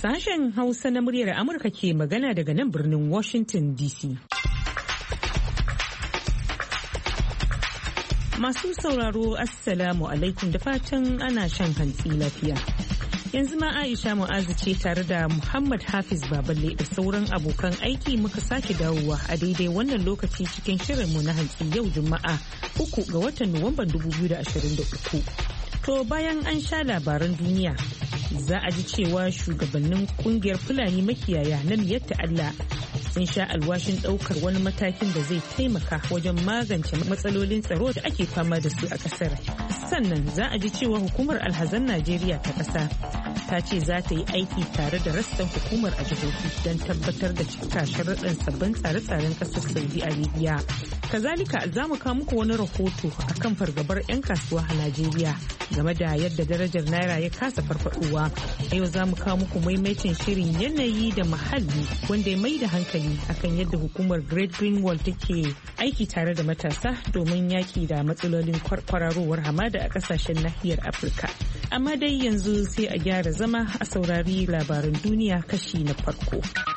Sashen Hausa na muryar Amurka ke magana daga nan birnin Washington DC. Masu sauraro Assalamu alaikum da fatan ana shan hantsi lafiya. Yanzu ma Aisha Mu'azu ce tare da Muhammad Hafiz Baballe da sauran abokan aiki muka sake dawowa a daidai wannan lokaci cikin shirinmu na hantsi yau Juma'a 3 ga watan Nuwamban 2023. To bayan an sha labaran duniya za a ji cewa shugabannin kungiyar Fulani makiyaya na Miyatta Allah sun sha alwashin daukar wani matakin da zai taimaka wajen magance matsalolin tsaro da ake fama da su a kasar. Sannan za a ji cewa hukumar alhazan Najeriya ta kasa ta ce za ta yi aiki tare da rassan hukumar a jihohi don tabbatar da cika sharaɗin sabbin tsare-tsaren ƙasar Saudi Arabia. Kazalika za mu kawo muku wani rahoto akan fargabar 'yan kasuwa a Najeriya game da yadda darajar naira ya kasa farfaɗowa. A yau za mu kawo muku maimaitin shirin yanayi da muhalli wanda ya mai da hankali akan yadda hukumar Great Green Wall take aiki tare da matasa domin yaƙi da matsalolin kwararowar hamada a ƙasashen nahiyar Afirka. Amma dai yanzu sai a gyara zama a saurari labaran duniya kashi na farko.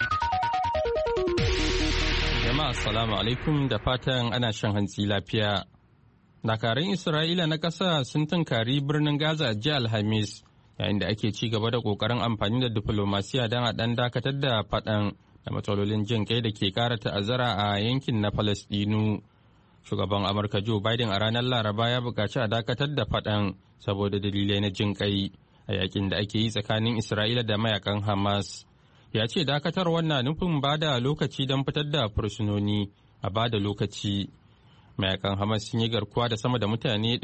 Jama'a assalamu alaikum da fatan ana shan hantsi lafiya. Dakarun Isra'ila na ƙasa sun tunkari birnin Gaza jiya Alhamis yayin da ake ci gaba da ƙoƙarin amfani da diflomasiya don a ɗan dakatar da faɗan da matsalolin jin kai da ke ƙara ta'azzara a yankin na Falasɗinu. Shugaban Amurka Joe Biden a ranar Laraba ya buƙaci a dakatar da faɗan saboda dalilai na jin kai a yakin da ake yi tsakanin Isra'ila da mayakan Hamas. Ya ce dakatarwar na nufin ba da lokaci don fitar da fursunoni a ba da lokaci. Mayakan Hamas sun yi garkuwa da sama da mutane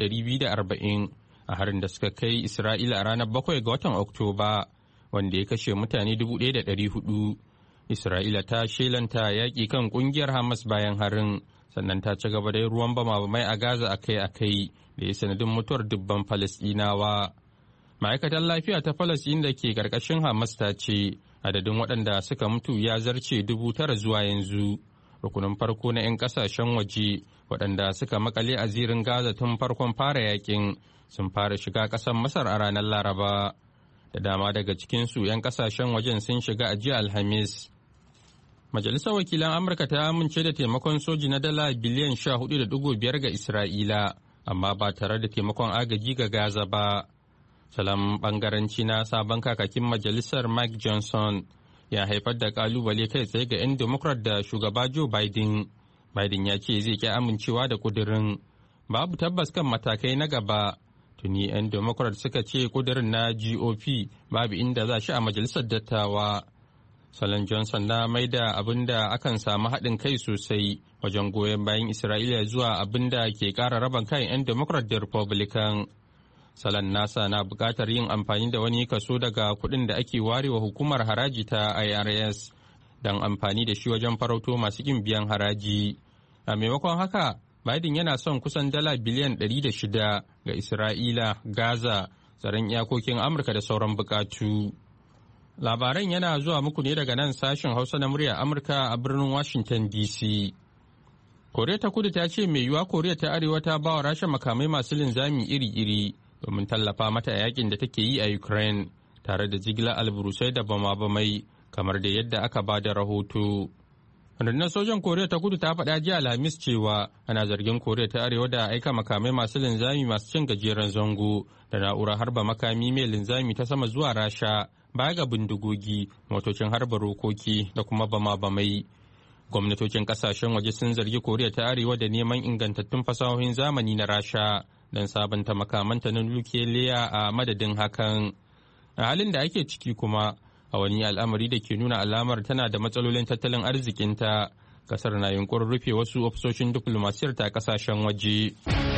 240 a harin da suka kai Isra'ila a ranar 7 ga watan Oktoba, wanda ya kashe mutane 1,400. Isra'ila ta shelanta yaƙi kan ƙungiyar Hamas bayan harin, sannan ta ci gaba da ruwan bama-bamai a Gaza akai-akai da ya sanadin mutuwar dubban Falasɗinawa. Ma'aikatar lafiya ta Falasɗin da ke ƙarƙashin Hamas ta ce adadin waɗanda suka mutu ya zarce 9,000 zuwa yanzu. Rukunin farko na 'yan ƙasashen waje waɗanda suka makale a zirin Gaza tun farkon fara yakin sun fara shiga ƙasar Masar a ranar Laraba. Da dama daga cikinsu 'yan ƙasashen wajen sun shiga a jiya Alhamis. Majalisar Wakilan Amurka ta amince da taimakon soji na dala biliyan 14.5 ga Isra'ila, amma ba tare da taimakon agaji ga Gaza ba. Salon bangaranci na sabon kakakin majalisar Mike Johnson ya haifar da kalubale kai tsaye ga 'yan Democrat da shugaba Joe Biden. Biden ya ce zai ki amincewa da kudirin. Babu tabbas kan matakai na gaba. Tuni 'yan Democrat suka ce kudirin na GOP babu inda za shi a majalisar dattawa. Salon Johnson na mai da abin da akan samu haɗin kai sosai wajen goyon bayan Isra'ila zuwa abin da ke ƙara raba kan 'yan Democrat da Republican. Salon nasa na buƙatar yin amfani da wani kaso daga kuɗin da ake warewa hukumar haraji ta IRS don amfani da shi wajen farauto masu ƙin biyan haraji. A maimakon haka, Biden yana son kusan dala biliyan 106 ga Isra'ila, Gaza, tsaron iyakokin Amurka da sauran buƙatu. Labaran yana zuwa muku ne daga nan sashen Hausa na muryar Amurka a birnin Washington DC. Koriya ta Kudu ta ce mai yiwuwa Koriya ta Arewa ta ba wa Rasha makamai masu linzami iri-iri domin tallafa mata a yakin da take yi a Ukraine, tare da jigilar alburusai da bama-bamai kamar da yadda aka ba da rahoto. Rundunar sojan Koriya ta Kudu ta faɗa jiya Alhamis cewa ana zargin Koriya ta Arewa da aika makamai masu linzami masu cin gajeren zango da na'urar harba makami mai linzami ta sama zuwa Rasha, baya ga bindigogi, motocin harba rokoki da kuma bama-bamai. Gwamnatocin kasashen waje sun zargi Koriya ta Arewa da neman ingantattun fasahohin zamani na Rasha don sabunta makamanta na nukiliya a madadin hakan. A halin da ake ciki kuma, a wani al'amari da ke nuna alamar tana da matsalolin tattalin arzikinta, kasar na yunkurin rufe wasu ofisoshin diflomasiyar ta kasashen waje.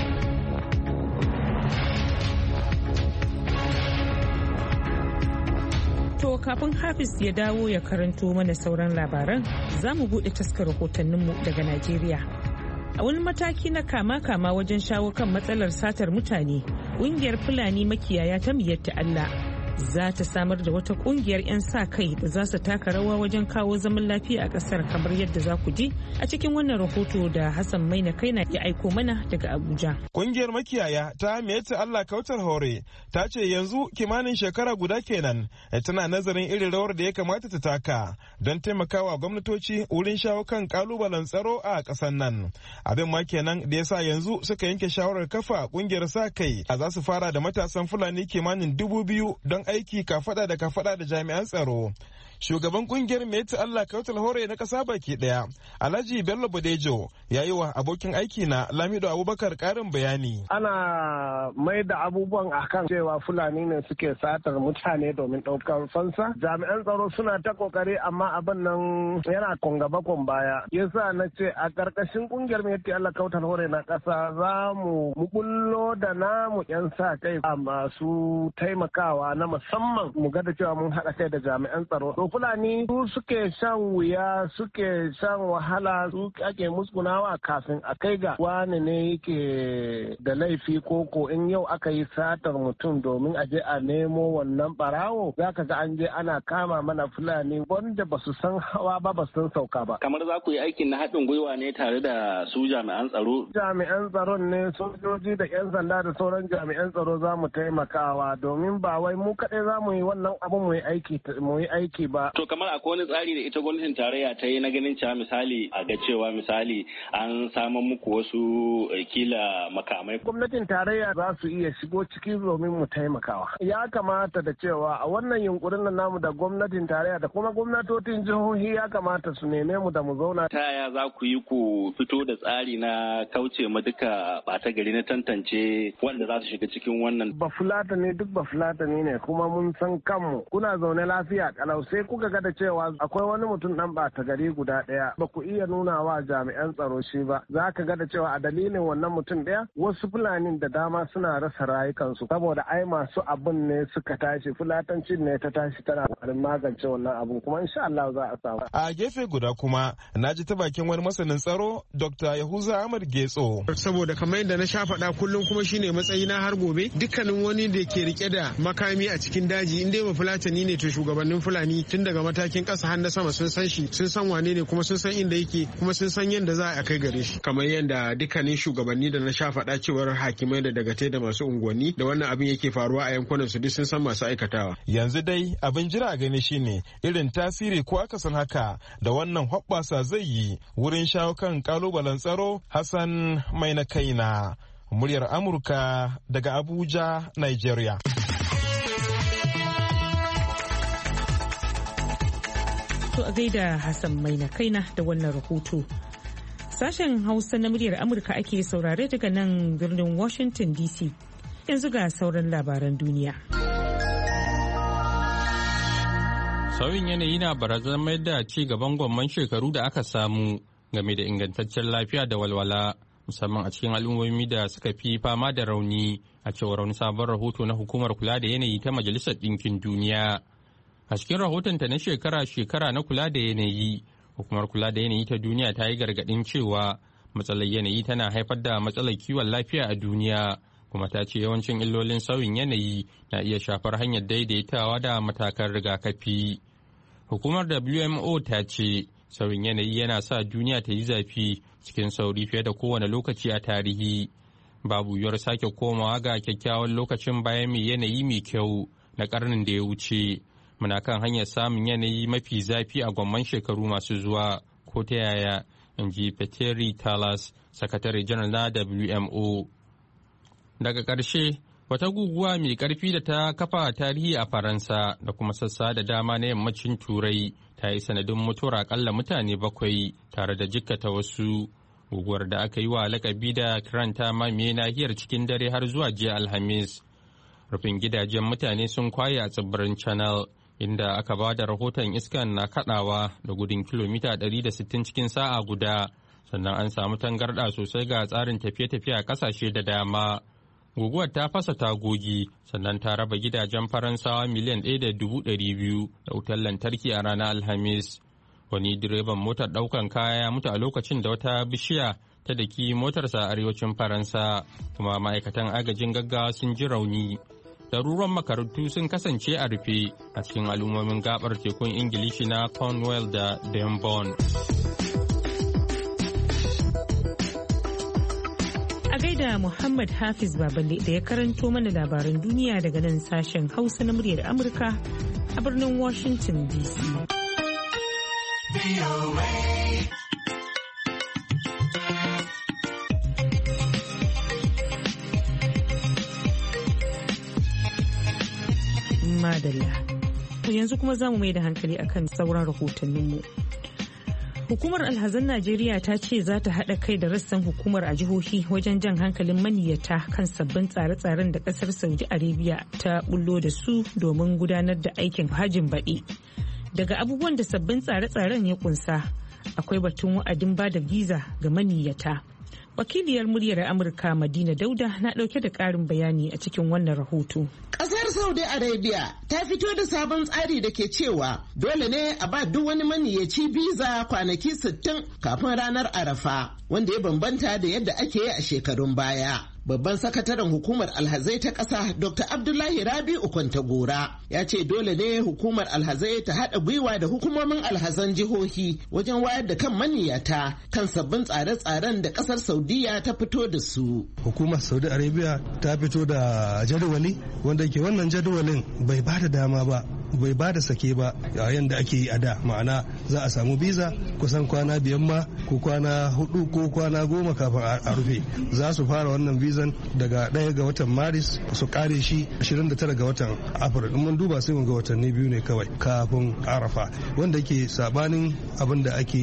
To kafin Hafiz ya dawo ya karanto mana sauran labaran, za mu buɗe taskar rahotanninmu daga Najeriya. A wani mataki na kama-kama wajen shawo kan matsalar satar mutane, ƙungiyar Fulani makiyaya ta Miyatta Allah za ta samar da wata kungiyar 'yan sa kai da za su taka rawa wajen kawo zaman lafiya a kasar, kamar yadda za ku ji a cikin wannan rahoto da Hassan Maina Kaina ya aiko mana daga Abuja. Kungiyar makiyaya ta Miyatti Allah Kautal Hore ta ce yanzu kimanin shekara guda kenan tana nazarin irin rawar da ya kamata ta taka don taimakawa gwamnatoci wurin shawo kan kalubalen tsaro a ƙasar nan. Abin ma kenan da ya sa yanzu suka yanke shawarar kafa kungiyar sa kai a za su fara da matasan Fulani kimanin 2,000 don aiki kafada da kafada da jami'an tsaro. Shugaban kungiyar Miyatti Allah Kautal Hore na kasa baki daya, Alhaji Bello Bodejo, ya yi wa abokin aiki na Lamido Abubakar karin bayani. Ana mai da abubuwan akan cewa Fulani ne suke satar mutane domin ɗaukar fansa. Jami'an tsaro suna ta kokari amma abin nan yana gaba baya. Yasa na ce a ƙarƙashin kungiyar Miyatti Allah Kautal Hore na ƙasa za mu bullo da namu 'yan sa kai masu taimakawa na musamman mu ga da cewa mun haɗa kai da jami'an tsaro. Fulani su suke shan wuya, suke shan wahala, su ake musgunawa kafin a kai ga wani ne yake da laifi koko in yau aka yi satar mutum domin a je a nemo wannan barawo, za ka ga an je ana kama mana Fulani wanda ba su san hawa ba su san sauka ba. Kamar za ku yi aikin na haɗin gwiwa ne tare da su jami'an tsaro? Jami'an tsaron ne, sojoji da 'yan sanda da sauran jami'an tsaro za mu taimakawa domin ba wai mu kaɗai za mu yi wannan abu mu yi aiki ba. To kamar akwai wani tsari da ita gwamnatin tarayya ta yi na ganin cewa misali a ga cewa misali an samar muku wasu kila makamai. Gwamnatin tarayya za su iya shigo ciki domin mu taimakawa. Ya kamata da cewa a wannan yunkurin nan namu da gwamnatin tarayya da kuma gwamnatocin jihohi ya kamata su neme mu da mu zauna. Ta yaya za ku yi ku fito da tsari na kauce ma duka ɓata gari na tantance wanda za su shiga cikin wannan? Bafulatani duk bafulatani ne kuma mun san kanmu. Kuna zaune lafiya kalau sai kuka ga da cewa akwai wani mutum dan bata gari guda daya ba ku iya nuna wa jami'an tsaro shi ba, za ka ga da cewa a dalilin wannan mutum daya wasu Fulanin da dama suna rasa rayukansu saboda ai masu abun ne suka tashi, fulatancin ne ta tashi tana kokarin magance wannan abun kuma insha Allah za a samu. A gefe guda kuma na ji ta bakin wani masanin tsaro Dr. Yahuza Ahmad Getso. Saboda kamar yadda na sha faɗa kullum kuma shine matsayi na har gobe dukkanin wani da ke rike da makami a cikin daji in dai ba Fulatani ne to shugabannin Fulani tun daga matakin ƙasa har na sama sun san shi, sun san wane ne kuma sun san inda yake kuma sun san yadda za a kai gare shi. Kamar yadda dukkanin shugabanni da na sha faɗa cewar hakimai da dagatai da masu unguwanni da wannan abin yake faruwa a yankunan su duk sun san masu aikatawa. Yanzu dai abin jira a gani shine irin tasiri ko akasin haka da wannan hoɓɓasa zai yi wurin shawo kan kalubalen tsaro. Hassan Maina Kaina, muryar Amurka daga Abuja, Nigeria. To a gaida Hassan Maina Kaina da wannan rahoto. Sashen Hausa na muryar Amurka ake saurare daga nan birnin Washington DC. Yanzu ga sauran labaran duniya. Sauyin yanayi na barazana da ci gaban gwamman shekaru da aka samu game da ingantaccen lafiya da walwala, musamman a cikin al'ummomi da suka fi fama da rauni, a cewar wani sabon rahoto na hukumar kula da yanayi ta Majalisar Ɗinkin Duniya. A cikin rahotonta na shekara-shekara na kula da yanayi, hukumar kula da yanayi ta duniya ta yi gargaɗin cewa matsalar yanayi tana haifar da matsalar kiwon lafiya a duniya, kuma ta ce yawancin illolin sauyin yanayi na iya shafar hanyar daidaitawa da matakan rigakafi. Hukumar WMO ta ce sauyin yanayi yana sa duniya ta yi zafi cikin sauri fiye da kowane lokaci a tarihi. Babu yiwuwar sake komawa ga kyakkyawan lokacin bayan mai yanayi mai kyau na karnin da ya wuce. Muna kan hanyar samun yanayi mafi zafi a gwamman shekaru masu zuwa, ko ta yaya, in ji Peteri Talas, sakatare janar na WMO. Daga ƙarshe, wata guguwa mai ƙarfi da ta kafa tarihi a Faransa da kuma sassa da dama na yammacin Turai ta yi sanadin mutuwar akalla mutane 7 tare da jikkata wasu. Guguwar da aka yi wa lakabi da Kiran ta mamaye nahiyar cikin dare har zuwa jiya Alhamis. Rufin gidajen mutane sun kwaye a tsibirin Channel, inda aka ba da rahoton iskan na kadawa da gudun kilomita 160 cikin sa'a guda, sannan an samu tangarɗa sosai ga tsarin tafiye-tafiye a ƙasashe da dama. Guguwar ta fasa tagogi, sannan ta raba gidajen Faransawa miliyan 1.200 da wutar lantarki a ranar Alhamis. Wani direban motar ɗaukan kaya ya mutu a lokacin da wata bishiya ta daki motarsa a arewacin Faransa, kuma ma'aikatan agajin gaggawa sun ji rauni. ɗaruruwan makarantu sun kasance a rufe a cikin al'ummomin gabar tekun Ingilishi na Cornwall da Denbon. A gaida Muhammad Hafiz Baballe da ya karanto mana labaran duniya daga nan sashen Hausa na muryar Amurka a birnin Washington DC. Madalla. Yanzu kuma za mu mai da hankali akan sauran rahotanninmu. Hukumar alhazan Najeriya ta ce za ta haɗa kai da rassan hukumar a jihohi wajen jan hankalin maniyyata kan sabbin tsare-tsaren da ƙasar Saudi Arabia ta bullo da su domin gudanar da aikin hajjin baɗi. Daga abubuwan da sabbin tsare-tsaren ya kunsa, akwai batun wa'adin ba da visa ga maniyyata. Wakiliyar muryar Amurka Madina Dauda na ɗauke da ƙarin bayani a cikin wannan rahoto. Ƙasar Saudi Arabia ta fito da sabon tsari da ke cewa dole ne a ba duk wani maniyyaci biza kwanaki 60 kafin ranar Arafa, wanda ya bambanta da yadda ake yi a shekarun baya. Babban sakataren hukumar alhazai ta ƙasa Dr. Abdullahi Rabi'u Kwantagora ya ce dole ne hukumar alhazai ta haɗa gwiwa da hukumomin alhazan jihohi wajen wayar da kan maniyata kan sabbin tsare-tsaren da ƙasar Saudiya ta fito da su. Hukumar Saudi Arabia ta fito da jadawali wanda ke wannan jadawalin bai ba da dama ba, bai ba da sake ba yayin da ake yi a da, ma'ana za a samu biza kusan kwana 5 ma ko kwana 4 ko kwana 10 kafin a rufe. Za su fara wannan bizan daga 1 ga watan Maris su kare shi 29 ga watan Afril. In mun duba sai mun ga watanni 2 ne kawai kafin Arafa, wanda ke sabanin abin da ake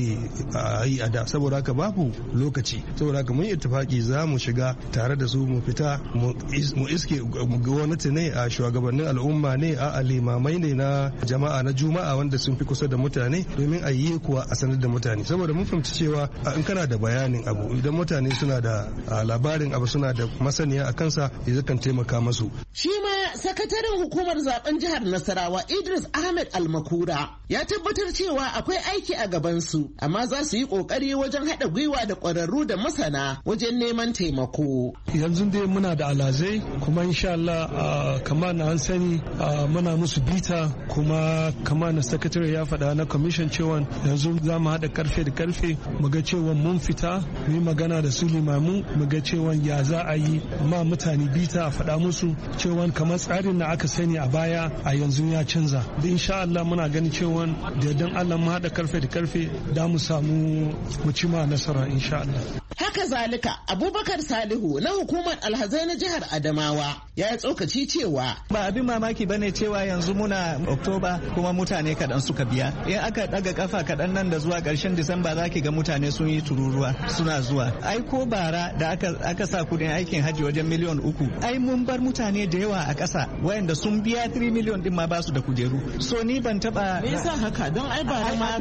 yi a da. Saboda haka babu lokaci, saboda haka mun ittifaki za mu shiga tare da su mu fita mu iske gwamnati ne, a shugabannin al'umma ne, a limamai ne na jama'a na juma'a wanda sun fi kusa da mutane, domin a yi kuwa a sanar da mutane. Saboda mun fahimci cewa in kana da bayanin abu, idan mutane suna da labarin abu, suna da masaniya a kansa, ya kan taimaka masu. Shi ma sakataren hukumar zaben jihar Nasarawa Idris Ahmed Almakura ya tabbatar cewa akwai aiki a gabansu, amma za su yi kokari wajen haɗa gwiwa da ƙwararru da masana wajen neman taimako. Yanzu dai muna da alazai, kuma insha Allah kamar na an sani muna musu bita, kuma kamar na sakatare ya faɗa na commission cewa yanzu za mu haɗa karfe da karfe mu ga cewa mun fita mu yi magana da su limamu, mu ga cewa ya za a yi ma mutane bita, a faɗa musu cewa kamar tsarin da aka sani a baya a yanzu ya canza. Da insha Allah muna gani cewa da yardan Allah mu haɗa karfe da karfe da mu samu mu ci ma nasara insha Allah. Haka zalika Abubakar Salihu na hukumar alhazai na jihar Adamawa ya yi tsokaci cewa ba abin mamaki bane cewa yanzu muna Oktoba kuma mutane kaɗan suka biya. In aka ɗaga kafa kaɗan nan da zuwa ƙarshen Disamba za ki ga mutane sun yi tururuwa suna zuwa. Ai ko bara da aka sa kudin aikin hajji wajen miliyan 3, ai mun bar mutane da yawa a ƙasa wayanda sun biya 3 miliyan din ma ba su da kujeru. So ni ban taɓa. Me yasa haka? Don ai bara ma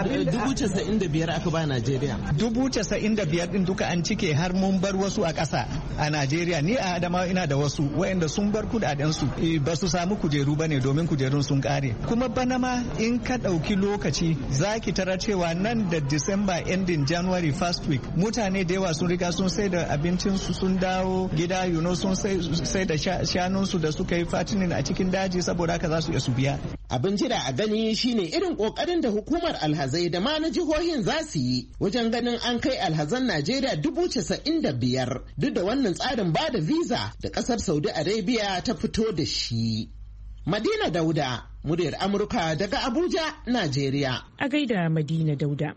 95,000 aka ba Najeriya. 95,000 din duka an cike, har mun bar wasu a ƙasa a Najeriya. Ni a Adamawa ina da wasu wayanda sun bar kudadensu ba su samu kujeru bane domin kujerun sun kare. Kuma bana ma in ka ɗauki lokaci za ki tara cewa nan da December ending January first week mutane da yawa sun riga sun sai da abincinsu sun dawo gida, sun sai da shanunsu da suka yi fatinin a cikin daji, saboda haka za su iya su biya. Abin jira a gani shine irin kokarin da hukumar alhazai da ma na jihohin za su yi wajen ganin an kai alhazan Najeriya 95,000 duk da wannan tsarin ba da visa da kasar Saudi Arabia ta fito da shi. Madina Dauda, muryar Amurka daga Abuja, Najeriya. A gaida Madina Dauda.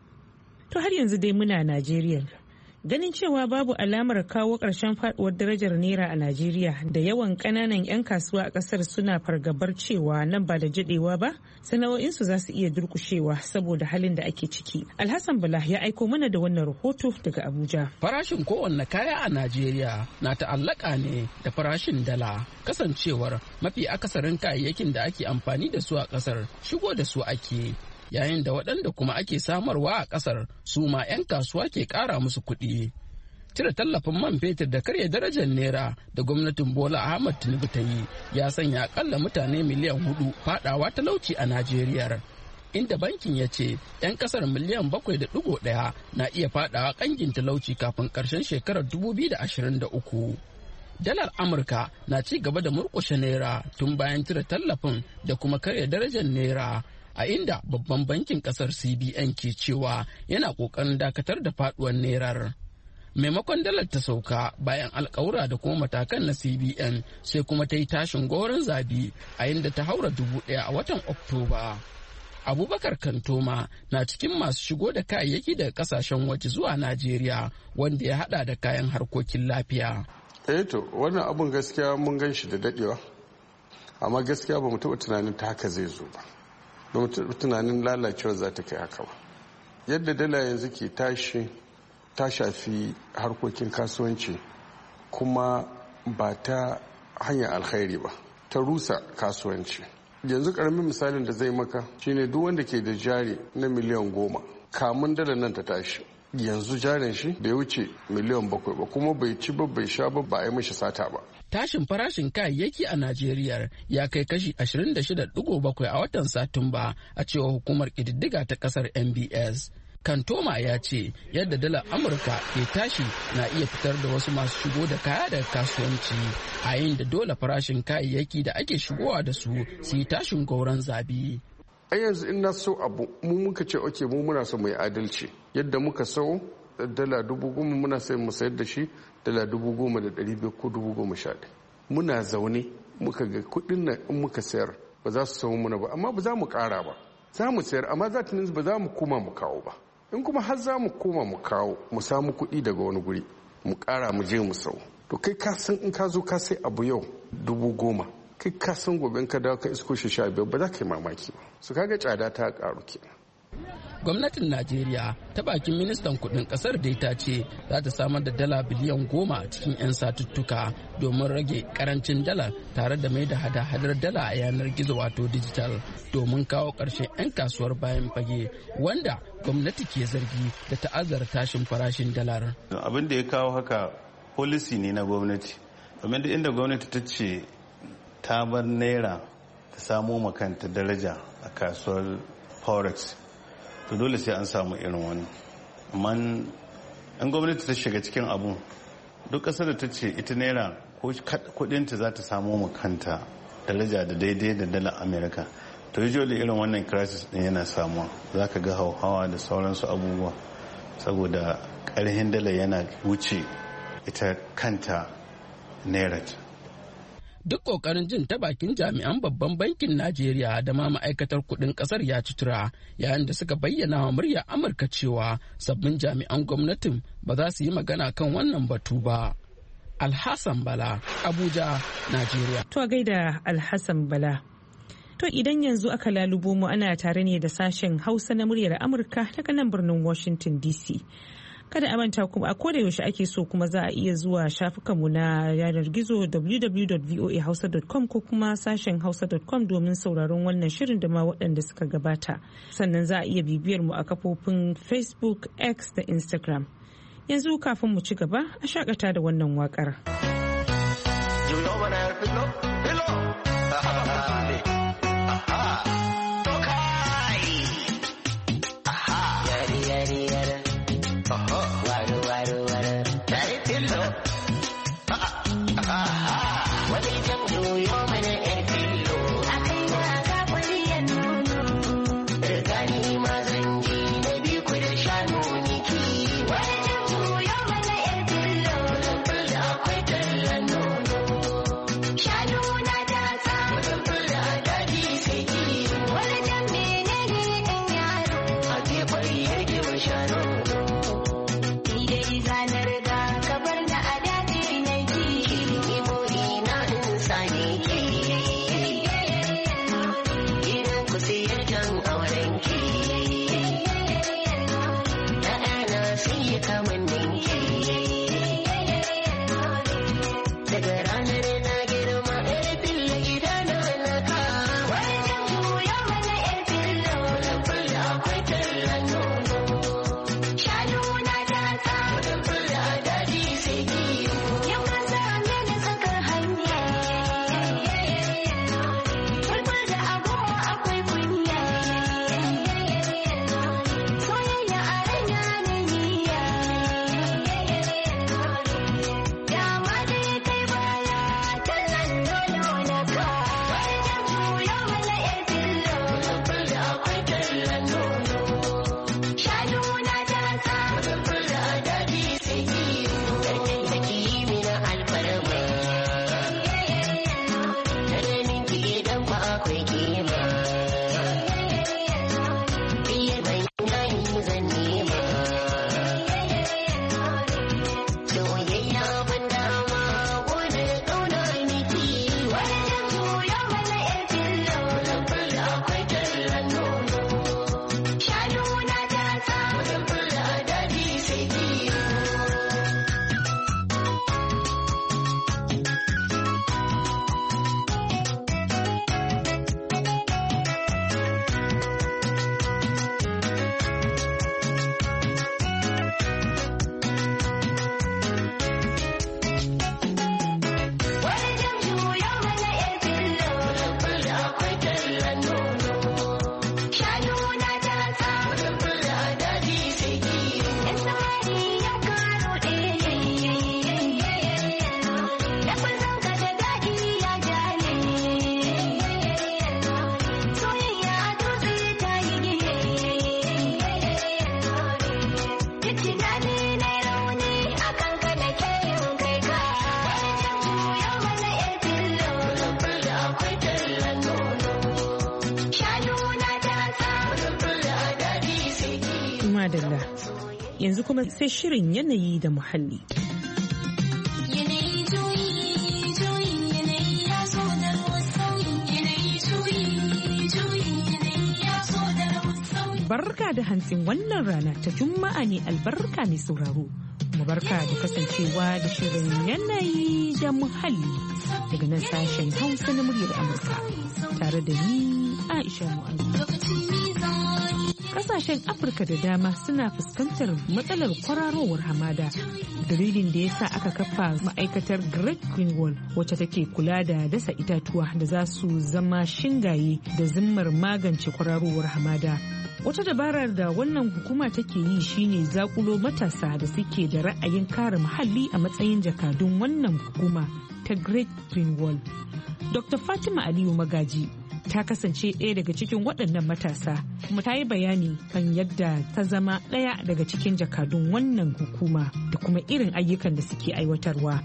To har yanzu dai muna Najeriya. Ganin cewa babu alamar kawo ƙarshen faduwar darajar naira a Najeriya, da yawan ƙananan 'yan kasuwa a ƙasar suna fargabar cewa nan ba da jadewa ba sana'o'insu za su iya durƙushewa saboda halin da ake ciki. Alhassan Bala ya aiko mana da wannan rahoto daga Abuja. Farashin kowanne kaya a Najeriya na ta'allaka ne da farashin dala, kasancewar mafi akasarin kayayyakin da ake amfani da su a ƙasar shigo da su ake, yayin da waɗanda kuma ake samarwa a ƙasar su ma 'yan kasuwa ke ƙara musu kuɗi. Cire tallafin man fetur da karya darajar naira da gwamnatin Bola Ahmad Tinubu ta yi ya sanya akalla mutane miliyan 4 faɗawa talauci a Najeriya, inda bankin ya ce 'yan ƙasar miliyan 7.1 na iya faɗawa ƙangin talauci kafin ƙarshen shekarar 2023. dalar Amurka na ci gaba da murƙushe naira tun bayan cire tallafin da kuma karya darajar naira, a inda babban bankin kasar CBN ke cewa yana ƙoƙarin dakatar da faduwar nairar. Maimakon dalar ta sauka bayan alkawura da kuma matakan na CBN sai kuma ta yi tashin goron zabi a inda ta haura 1,000 a watan Oktoba. Abubakar Kantoma na cikin masu shigo da kayayyaki daga kasashen waje zuwa Najeriya, wanda ya hada da kayan harkokin lafiya. To wannan abun gaskiya mun gan shi da dadewa, amma gaskiya ba mu taɓa tunanin ta haka zai zo ba, ba mu taɓa tunanin lalacewa za ta kai haka ba. Yadda dala yanzu ke tashi ta shafi harkokin kasuwanci, kuma ba ta hanyar alkhairi ba, ta rusa kasuwanci. Yanzu karamin misalin da zai maka shine duk wanda ke da jari na miliyan 10 kamun dala nan ta tashi, yanzu jarin shi bai wuce miliyan 7 ba, kuma bai ci ba bai sha ba a yi mishi sata ba. Tashin farashin kayayyaki a Najeriya ya kai kashi 26.7 a watan Satumba, a cewa hukumar ƙididdiga ta ƙasar NBS. Kantoma ya ce yadda dalar Amurka ke tashi na iya fitar da wasu masu shigo da kaya daga kasuwanci, a yayin da dole farashin kayayyaki da ake shigowa da su yi tashin gauran zabi. A yanzu in na so abu mu muka ce oke mu muna so mai adalci, yadda muka sau dala 10,000 muna sai mu sayar da shi dala 10,500 ko 11,000. Muna zaune muka ga kuɗin nan in muka sayar ba za su samu muna ba, amma ba za mu ƙara ba, za mu sayar, amma za ta ba za mu koma mu kawo ba. In kuma har za mu koma mu kawo mu samu kuɗi daga wani guri mu ƙara mu je mu sau, to kai ka san in ka zo ka sai abu yau 10,000, kai ka san gobe ka dawo ka isko shi 15 ba za ka yi mamaki ba, su kaga tsada ta ƙaru kenan. Gwamnatin Najeriya ta bakin ministan kudin kasar da ta ce za ta samar da dala biliyan 10 cikin 'yan satuttuka domin rage karancin dala, tare da mai da hada-hadar dala a yanar gizo wato digital, domin kawo ƙarshen 'yan kasuwar bayan fage wanda gwamnati ke zargi da ta'azzara tashin farashin dalar. Abin da ya kawo haka policy ne na gwamnati, domin da inda gwamnati ta ce ta bar naira ta samo makanta daraja a kasuwar forex, to dole sai an samu irin wani. Amma in gwamnati ta shiga cikin abu, duk ƙasar da ta ce ita naira ko kudinta za ta samu makanta daraja da daidai da dalar Amerika, to usually irin wannan crisis din yana samuwa, za ka ga hauhawa da sauransu abubuwa, saboda ƙarhin dala yana wuce ita kanta naira. Duk ƙoƙarin jin ta bakin jami'an babban bankin Najeriya da ma ma'aikatar kuɗin ƙasar ya ci tura, yayin da suka bayyana wa muryar Amurka cewa sabbin jami'an gwamnatin ba za su yi magana kan wannan batu ba. Alhassan Bala, Abuja, Najeriya. To gaida Alhassan Bala. To idan yanzu aka lalubo mu, ana tare ne da sashen Hausa na muryar Amurka daga nan birnin Washington DC. Kada a manta kuma a koda yaushe ake so kuma za a iya zuwa shafukanmu na yanar gizo www.voahausa.com ko kuma sashen hausa.com domin sauraron wannan shirin da ma waɗanda suka gabata. Sannan za a iya bibiyar mu a kafofin Facebook, X da Instagram. Yanzu kafin mu ci gaba, a shakata da wannan waƙar. Madalla. Yanzu kuma sai shirin yanayi da muhalli. Barka da hantsin wannan rana ta Juma'a ne albarka mai sauraro. Mu barka da kasancewa da shirin yanayi da muhalli daga nan sashen Hausa na muryar Amurka tare da ni Aisha Mu'azu. Kasashen Afirka da dama suna fuskantar matsalar kwararowar hamada. Dalilin da ya sa aka kafa ma'aikatar Great Green Wall wacce take kula da dasa itatuwa da za su zama shingaye da zimmar magance kwararowar hamada. Wata dabarar da wannan hukuma take yi shine zakulo matasa da suke da ra'ayin kare muhalli a matsayin jakadun wannan hukuma ta Great Green Wall. Dr. Fatima Aliyu Magaji ta kasance ɗaya daga cikin waɗannan matasa kuma ta yi bayani kan yadda ta zama ɗaya daga cikin jakadun wannan hukuma da kuma irin ayyukan da suke aiwatarwa.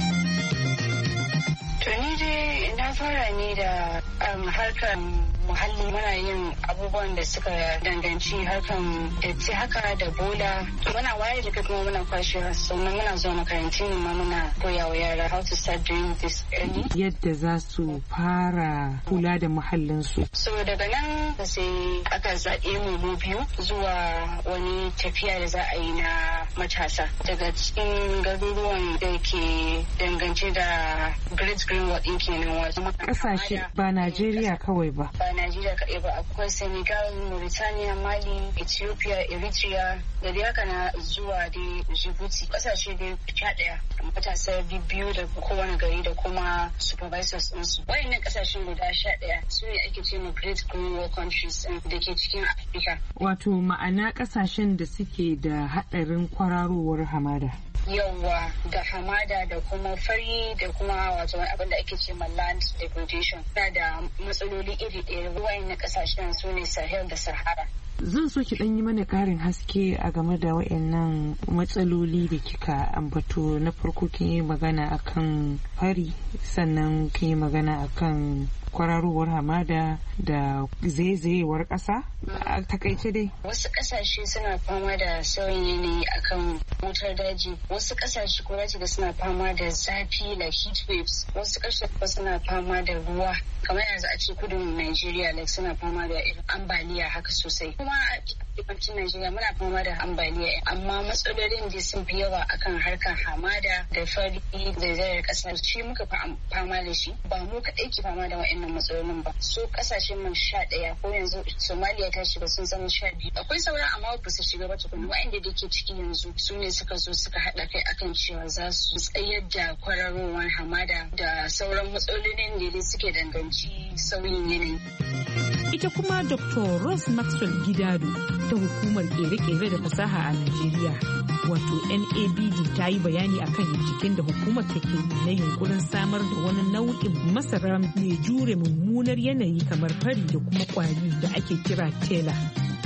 Tuni dai na fara ne da harkar muhalli, muna yin abubuwan da suka danganci harkan datti haka da bola, muna wayar da kuma muna kwashewa, sannan muna zuwa makarantu ne ma muna koya wa yara how to start doing this early. Yadda za su fara kula da muhallinsu. So daga nan sai aka zaɓe mu biyu zuwa wani tafiya da za a yi na matasa daga cikin garuruwan da ke dangance da Great Green Wall ɗin kenan, wasu ƙasashe ba Najeriya kawai ba. Najeriya kaɗai ba, akwai Senegal, Mauritania, Mali, Ethiopia, Eritrea da dai haka na zuwa da Djibouti. Ƙasashe dai 11 matasa biyu da kowane gari da kuma supervisors ɗinsu. Wayannan ƙasashen guda 11 su ne ake ce ma Great Green Wall countries da ke cikin Afirka. Wato ma'ana ƙasashen da suke da haɗarin kwararowar hamada. Yawwa da hamada da kuma fari da kuma wato abin da ake ce ma land degradation na da matsaloli iri ɗaya. Wayannan ƙasashen su ne Sahel da Sahara. Zan so ki ɗan yi mana ƙarin haske a game da wayannan matsaloli da kika ambato. Na farko kin yi magana akan fari, sannan kin yi magana akan kwararowar hamada da zaizayewar ƙasa. A takaice dai wasu ƙasashe suna fama da sauyin yanayi akan wutar daji, wasu ƙasashe kuma da suna fama da zafi like heat waves, wasu ƙasashe suna fama da ruwa kamar yanzu a ce kudin Najeriya like suna fama da ambaliya haka sosai. Kuma a kudancin Najeriya muna fama da ambaliya, amma matsalolin da sun fi yawa akan harkar hamada da fari da zaizayar ƙasa. Shi muka fama da shi, ba mu kaɗai ke fama da wa'annan matsalolin ba. So ƙasashen man 11 ko yanzu Somalia ta shiga sun zama 12. Akwai sauran amma ba su shiga ba tukuna. Wa'anda da ke ciki yanzu su ne suka zo suka haɗa kai akan cewa za su tsayar da kwararowar hamada da sauran matsalolin da suke danganci sauyin yanayi. Ita kuma Dr. Rose Maxwell Gidado ta hukumar kere-kere da fasaha a Najeriya wato NABD ta yi bayani akan binciken da hukumar take na yunkurin samar da wani nau'in masara mai jure mummunar yanayi kamar fari da kuma kwari da ake kira tela.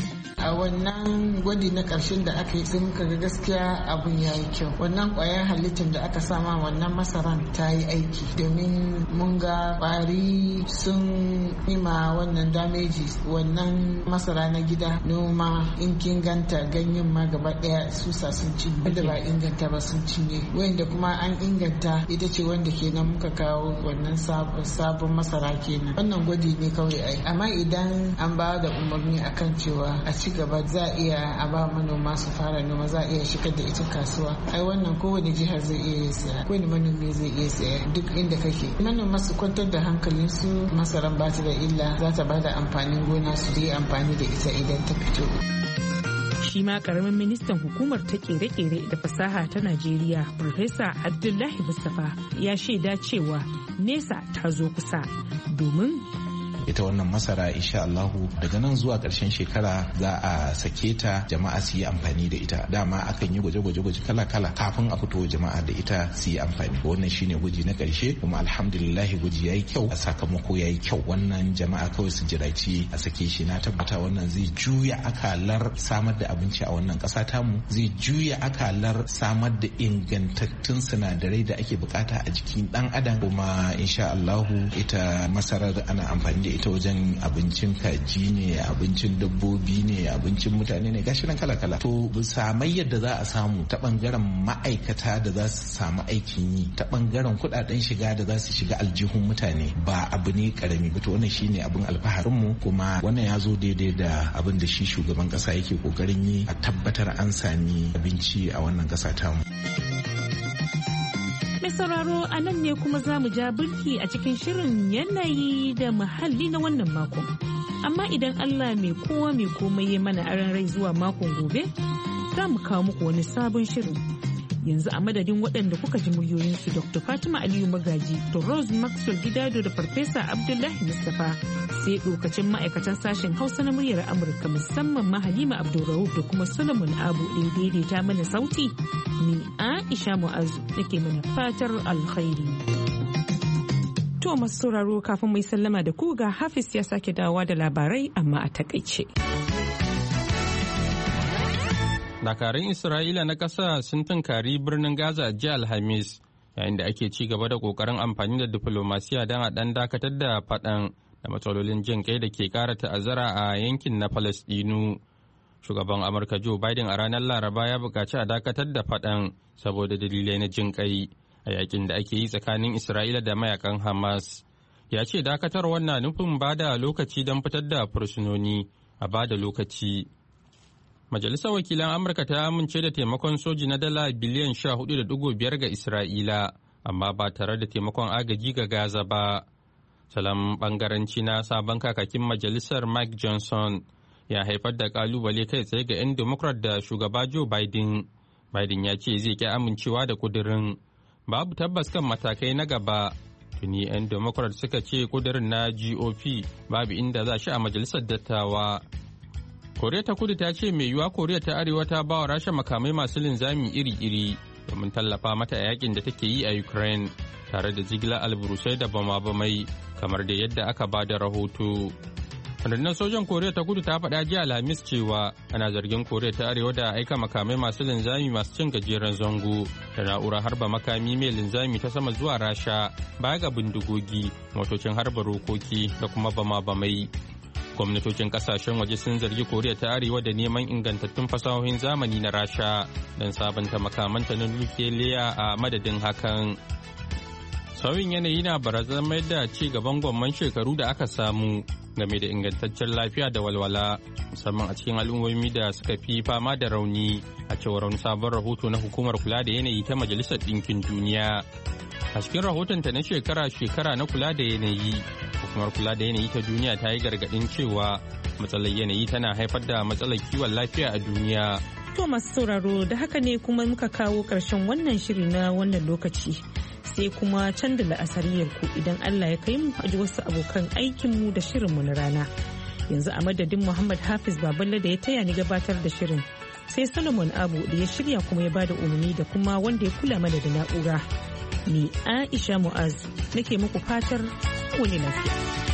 a wannan gwaji na ƙarshen da aka yi sai muka ga gaskiya abun ya yi kyau. Wannan ƙwayar halittar da aka sama wannan masaran ta yi aiki, domin mun ga ƙwari sun yi ma wannan dameji wannan masara na gida noma. In kin ganta ganyen ma gaba ɗaya susa sun cinye, wanda ba inganta ba sun cinye, wanda kuma an inganta ita ce wanda kenan muka kawo wannan sabon masara kenan. Wannan gwaji ne kawai ai, amma idan an ba da umarni akan cewa a ci gaba za a iya a ba manoma su fara noma, za a iya shigar da ita kasuwa. Ai wannan kowane jihar zai iya saya, kowane manomi zai iya saya duk inda kake. Manoma su kwantar da hankalin su, masaran ba ta da illa, za ta ba da amfanin gona su yi amfani da ita idan ta fito. Shi ma karamin ministan hukumar ta kere-kere da fasaha ta Najeriya, Farfesa Abdullahi Mustapha, ya shaida cewa nesa ta zo kusa domin ita wannan masara insha Allahu daga nan zuwa ƙarshen shekara za a sake ta, jama'a su yi amfani da ita. Dama akan yi gwaje-gwaje kala-kala kafin a fito jama'a da ita su yi amfani. Wannan shine gwaji na ƙarshe kuma alhamdulillah gwaji yayi kyau, a sakamako yayi kyau. Wannan jama'a kawai su jiraci a sake shi. Na tabbata wannan zai juya akalar samar da abinci a wannan ƙasa tamu, zai juya akalar samar da ingantattun sinadarai da ake bukata a jikin ɗan adam. Kuma insha Allahu ita masarar ana amfani da ita wajen abincin kaji ne, abincin dabbobi ne, abincin mutane ne, gashi nan kala-kala. To samai yadda za a samu ta bangaren ma'aikata da za su samu aikin yi, ta bangaren kudaden shiga da za su shiga aljihun mutane, ba abu ne karami ba. To wannan shine abin alfaharin mu, kuma wannan ya zo daidai da abin da shi shugaban kasa yake kokarin yi, a tabbatar an sami abinci a wannan kasa tamu. Mai sauraro, a nan ne kuma za mu ja birki a cikin shirin yanayi da muhalli na wannan makon. Amma idan Allah mai kowa mai komai ya mana aran rai zuwa makon gobe, za mu kawo muku wani sabon shirin. Yanzu a madadin waɗanda kuka ji muryoyinsu Dr. Fatima Aliyu Magaji, to Rose Maxwell Gidado da Farfesa Abdullahi Mustapha, sai ɗokacin ma'aikatan sashen Hausa na muryar Amurka, musamman ma Halima Abdulrahuf da kuma Solomon Abu da daidaita mana sauti. Ni Aisha Mu'azu nake mana fatar alkhairi. To masu sauraro, kafin mai sallama da ku ga Hafiz ya sake dawowa da labarai amma a takaice. Dakarun Isra'ila na ƙasa sun tunkari birnin Gaza jiya Alhamis, yayin da ake ci gaba da ƙoƙarin amfani da diflomasiya don a ɗan dakatar da faɗan da matsalolin jin kai da ke ƙara ta'azzara a yankin na Falasɗinu. Shugaban Amurka Joe Biden a ranar Laraba ya buƙaci a dakatar da faɗan saboda dalilai na jin kai a yakin da ake yi tsakanin Isra'ila da mayakan Hamas. Ya ce dakatarwar na nufin ba da lokaci don fitar da fursunoni a ba da lokaci. Majalisar Wakilan Amurka ta amince da taimakon soji na dala biliyan 14.5 ga Isra'ila, amma ba tare da taimakon agaji ga Gaza ba. Salon bangaranci na sabon kakakin majalisar Mike Johnson ya haifar da kalubale kai tsaye ga 'yan Democrat da shugaba Joe Biden. Biden ya ce zai ki amincewa da kudirin. Babu tabbas kan matakai na gaba. Tuni 'yan Democrat suka ce kudirin na GOP babu inda za shi a majalisar dattawa. Koriya ta kudu ta ce mai yiwuwa Koriya ta arewa ta ba wa Rasha makamai masu linzami iri-iri domin tallafa mata a yakin da take yi a Ukraine, tare da jigilar alburusai da bama-bamai kamar da yadda aka ba da rahoto. Rundunar sojan Koriya ta kudu ta faɗa jiya Alhamis cewa ana zargin Koriya ta arewa da aika makamai masu linzami masu cin gajeren zango da na'urar harba makami mai linzami ta sama zuwa Rasha, baya ga bindigogi, motocin harba rokoki da kuma bama-bamai. Gwamnatocin kasashen waje sun zargi Koriya ta arewa da neman ingantattun fasahohin zamani na Rasha don sabanta makamanta na nukiliya a madadin hakan. Sauyin yanayi na barazana da ci gaban gwamman shekaru da aka samu game da ingantaccen lafiya da walwala, musamman a cikin al'ummomi da suka fi fama da rauni, a cewar wani sabon rahoto na hukumar kula da yanayi ta Majalisar Ɗinkin Duniya. A cikin rahotonta na shekara-shekara na kula da yanayi, hukumar kula da yanayi ta duniya ta yi gargaɗin cewa matsalar yanayi tana haifar da matsalar kiwon lafiya a duniya. To masu sauraro, da haka ne kuma muka kawo ƙarshen wannan shiri na wannan lokaci. Sai kuma can da la'asariyar ku idan Allah ya kai mu a ji wasu abokan aikinmu da shirinmu na rana. Yanzu a madadin Muhammad Hafiz Baballe da ya taya ni gabatar da shirin. Sai Solomon Abu da ya shirya kuma ya bada umarni da kuma wanda ya kula mana da na'ura. Ni Aisha Mu'az nake muku fatar wani lafiya.